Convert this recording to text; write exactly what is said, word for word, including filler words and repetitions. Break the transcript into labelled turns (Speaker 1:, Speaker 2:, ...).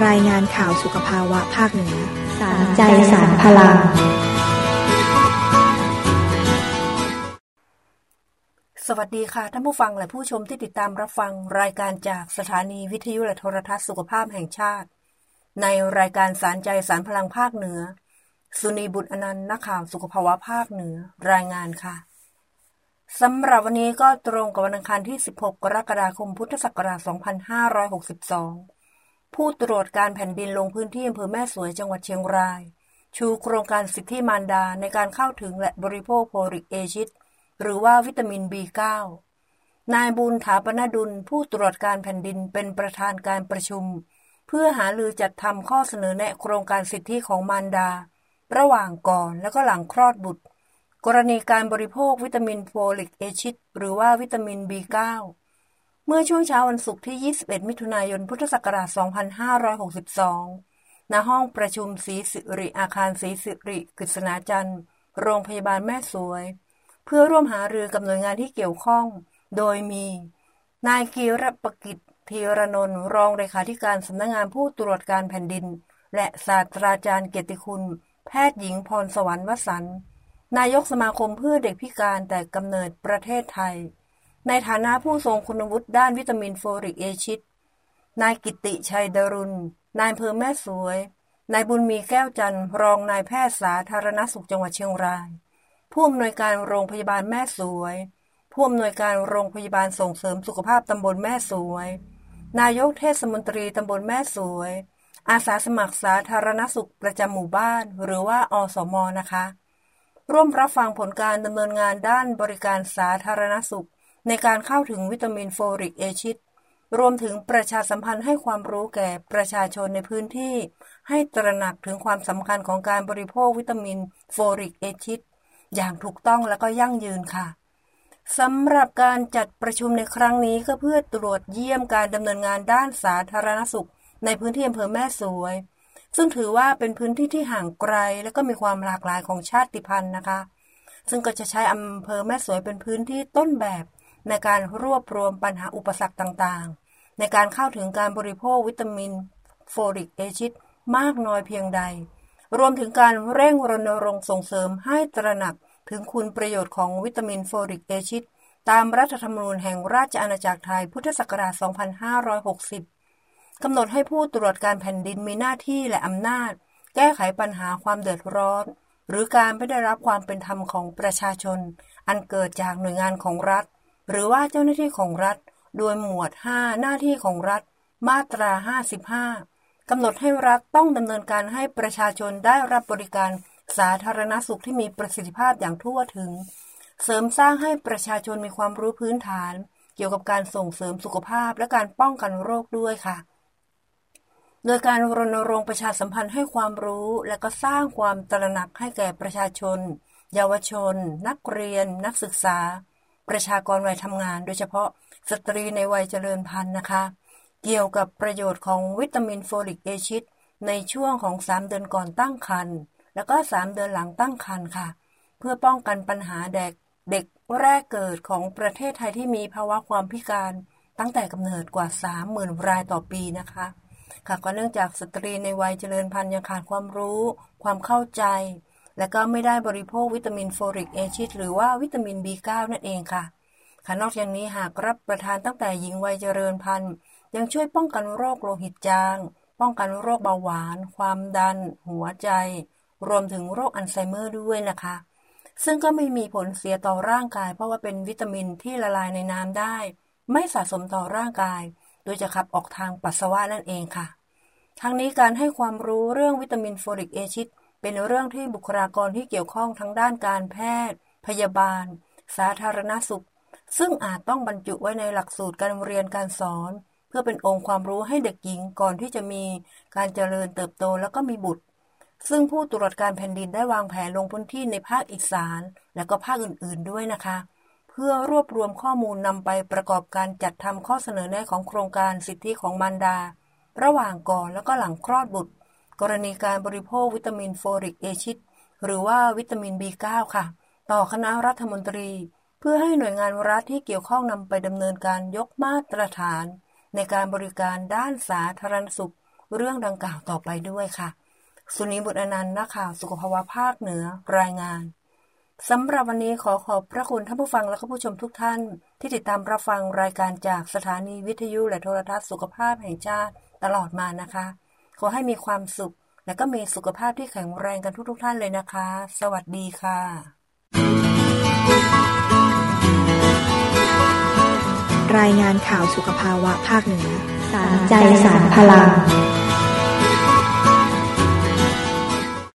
Speaker 1: รายงานข่าวสุขภาวะภาคเหนือ
Speaker 2: สารใจสารพลัง
Speaker 3: สวัสดีค่ะท่านผู้ฟังและผู้ชมที่ติดตามรับฟังรายการจากสถานีวิทยุและโทรทัศน์สุขภาพแห่งชาติในรายการสารใจสารพลังภาคเหนือสุนีบุตรอนันต์นักข่าวสุขภาวะภาคเหนือรายงานค่ะสำหรับวันนี้ก็ตรงกับวันอังคารที่สิบหกกรกฎาคมพุทธศักราชสองพันห้าร้อยหกสิบสองผู้ตรวจการแผ่นดินลงพื้นที่อำเภอแม่สวยจังหวัดเชียงรายชูโครงการสิทธิมารดาในการเข้าถึงและบริโภคโฟลิกแอซิดหรือว่าวิตามิน บี เก้า นายบุญถาปนดุลผู้ตรวจการแผ่นดินเป็นประธานการประชุมเพื่อหารือจัดทำข้อเสนอแนะโครงการสิทธิของมารดาระหว่างก่อนและก็หลังคลอดบุตรกรณีการบริโภควิตามินโฟลิกแอซิดหรือว่าวิตามิน บี เก้า เมื่อช่วงเช้าวันศุกร์ที่ยี่สิบเอ็ดมิถุนายนพุทธศักราชสองพันห้าร้อยหกสิบสองณห้องประชุมศรีสิริอาคารศรีสิริกฤษณาจันทร์โรงพยาบาลแม่สวยเพื่อร่วมหารือกับหน่วยงานที่เกี่ยวข้องโดยมีนายกีรปกิจธีรนนท์รองเลขาธิการสำนักงานผู้ตรวจการแผ่นดินและศาสตราจารย์เกียรติคุณแพทย์หญิงพรสวรรค์วสันต์นายกสมาคมเพื่อเด็กพิการแต่กำเนิดประเทศไทยในฐานะผู้ทรงคุณวุฒิด้านวิตามินโฟลิกแอซิดนายกิติชัยดรุณนายอำเภอแม่สวยนายบุญมีแก้วจันทร์รองนายแพทย์สาธารณสุขจังหวัดเชียงรายผู้อำนวยการโรงพยาบาลแม่สวยผู้อำนวยการโรงพยาบาลส่งเสริมสุขภาพตำบลแม่สวยนายกเทศมนตรีตำบลแม่สวยอาสาสมัครสาธารณสุขประจำหมู่บ้านหรือว่าอสม.นะคะร่วมรับฟังผลการดำเนินงานด้านบริการสาธารณสุขในการเข้าถึงวิตามินโฟลิกแอซิดรวมถึงประชาสัมพันธ์ให้ความรู้แก่ประชาชนในพื้นที่ให้ตระหนักถึงความสำคัญของการบริโภควิตามินโฟลิกแอซิดอย่างถูกต้องและก็ยั่งยืนค่ะสำหรับการจัดประชุมในครั้งนี้ก็เพื่อตรวจเยี่ยมการดำเนินงานด้านสาธารณสุขในพื้นที่อำเภอแม่สวยซึ่งถือว่าเป็นพื้นที่ที่ห่างไกลและก็มีความหลากหลายของชาติพันธุ์นะคะซึ่งก็จะใช้อำเภอแม่สวยเป็นพื้นที่ต้นแบบในการรวบรวมปัญหาอุปสรรคต่างๆในการเข้าถึงการบริโภควิตามินโฟลิกแอซิดมากน้อยเพียงใดรวมถึงการเร่งรณรงค์ส่งเสริมให้ตระหนักถึงคุณประโยชน์ของวิตามินโฟลิกแอซิดตามรัฐธรรมนูญแห่งราชอาณาจักรไทยพุทธศักราชสองพันห้าร้อยหกสิบกำหนดให้ผู้ตรวจการแผ่นดินมีหน้าที่และอำนาจแก้ไขปัญหาความเดือดร้อนหรือการไม่ได้รับความเป็นธรรมของประชาชนอันเกิดจากหน่วยงานของรัฐหรือว่าเจ้าหน้าที่ของรัฐโดยหมวดห้าหน้าที่ของรัฐมาตราห้าสิบห้ากำหนดให้รัฐต้องดำเนินการให้ประชาชนได้รับบริการสาธารณสุขที่มีประสิทธิภาพอย่างทั่วถึงเสริมสร้างให้ประชาชนมีความรู้พื้นฐานเกี่ยวกับการส่งเสริมสุขภาพและการป้องกันโรคด้วยค่ะโดยการรณรงค์ประชาสัมพันธ์ให้ความรู้และก็สร้างความตระหนักให้แก่ประชาชนเยาวชนนักเรียนนักศึกษาประชากรวัยทำงานโดยเฉพาะสตรีในวัยเจริญพันธุ์นะคะเกี่ยวกับประโยชน์ของวิตามินโฟลิกแอซิดในช่วงของสามเดือนก่อนตั้งครรภ์แล้วก็สามเดือนหลังตั้งครรภ์ค่ะเพื่อป้องกันปัญหาเด็กเด็กแรกเกิดของประเทศไทยที่มีภาวะความพิการตั้งแต่กำเนิดกว่า สามหมื่น รายต่อปีนะคะค่ะก็เนื่องจากสตรีในวัยเจริญพันธุ์ยังขาดความรู้ความเข้าใจและก็ไม่ได้บริโภควิตามินโฟลิกแอซิดหรือว่าวิตามิน บี เก้า นั่นเองค่ะค่ะนอกจากนี้หากรับประทานตั้งแต่หญิงวัยเจริญพันธุ์ยังช่วยป้องกันโรคโลหิตจางป้องกันโรคเบาหวานความดันหัวใจรวมถึงโรคอัลไซเมอร์ด้วยนะคะซึ่งก็ไม่มีผลเสียต่อร่างกายเพราะว่าเป็นวิตามินที่ละลายในน้ำได้ไม่สะสมต่อร่างกายโดยจะขับออกทางปัสสาวะนั่นเองค่ะทั้งนี้การให้ความรู้เรื่องวิตามินโฟลิกแอซิดเป็นเรื่องที่บุคลากรที่เกี่ยวข้องทั้งด้านการแพทย์พยาบาลสาธารณสุขซึ่งอาจต้องบรรจุไว้ในหลักสูตรการเรียนการสอนเพื่อเป็นองค์ความรู้ให้เด็กหญิงก่อนที่จะมีการเจริญเติบโตแล้วก็มีบุตรซึ่งผู้ตรวจการแผ่นดินได้วางแผนลงพื้นที่ในภาคอีสานและก็ภาคอื่นๆด้วยนะคะเพื่อรวบรวมข้อมูลนำไปประกอบการจัดทำข้อเสนอแนะของโครงการสิทธิของมารดาระหว่างก่อนแล้วก็หลังคลอดบุตรกรณีการบริโภควิตามินโฟลิกแอซิดหรือว่าวิตามิน บี เก้า ค่ะต่อคณะรัฐมนตรีเพื่อให้หน่วยงานรัฐที่เกี่ยวข้องนำไปดำเนินการยกมาตรฐานในการบริการด้านสาธารณสุขเรื่องดังกล่าวต่อไปด้วยค่ะสุนีบุตรอนันต์นักข่าวสุขภาวะภาคเหนือรายงานสำหรับวันนี้ขอขอบพระคุณท่านผู้ฟังและผู้ชมทุกท่านที่ติดตามรับฟังรายการจากสถานีวิทยุและโทรทัศน์สุขภาพแห่งชาติตลอดมานะคะขอให้มีความสุขและก็มีสุขภาพที่แข็งแรงกันทุกๆท่านเลยนะคะสวัสดีค่ะ
Speaker 1: รายงานข่าวสุขภาวะภาคเหนือ
Speaker 2: สารใจสารพลัง